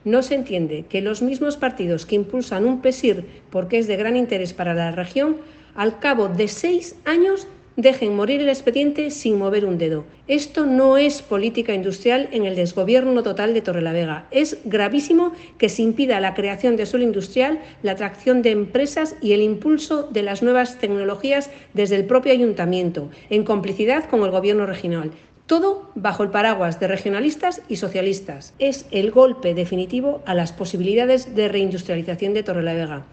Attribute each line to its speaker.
Speaker 1: No se entiende que los mismos partidos que impulsan un PESIR porque es de gran interés para la región, al cabo de 6 años dejen morir el expediente sin mover un dedo. Esto no es política industrial en el desgobierno total de Torrelavega. Es gravísimo que se impida la creación de suelo industrial, la atracción de empresas y el impulso de las nuevas tecnologías desde el propio ayuntamiento, en complicidad con el gobierno regional. Todo bajo el paraguas de regionalistas y socialistas. Es el golpe definitivo a las posibilidades de reindustrialización de Torrelavega.